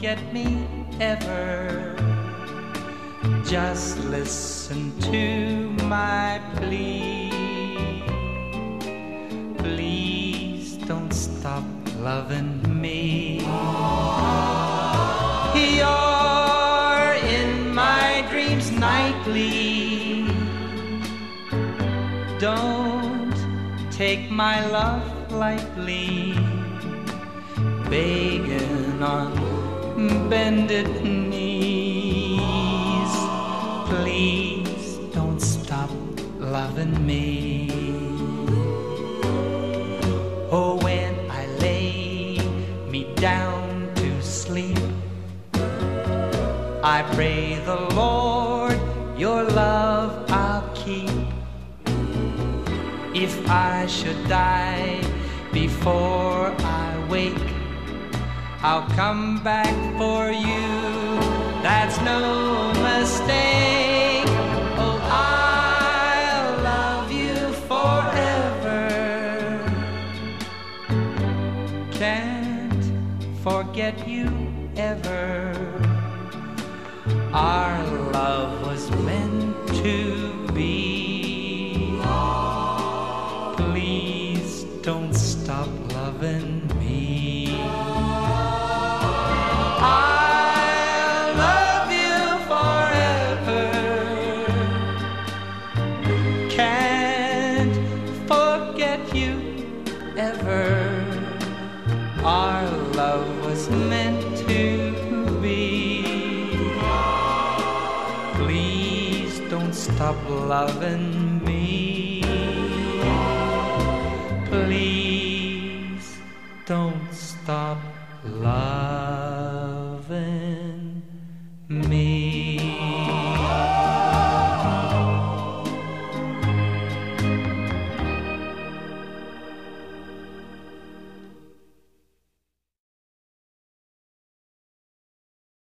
forget me ever. Just listen to my plea. Please don't stop loving me. You're in my dreams nightly. Don't take my love lightly. Begging on bended knees, please don't stop loving me. Oh, when I lay me down to sleep, I pray the Lord your love I'll keep. If I should die before I wake, I'll come back for you, that's no mistake. Oh, I'll love you forever. Can't forget you ever. Our love was meant to be. Please don't stop loving me. I'll love you forever. Can't forget you ever. Our love was meant to be. Please don't stop loving me. Please don't stop loving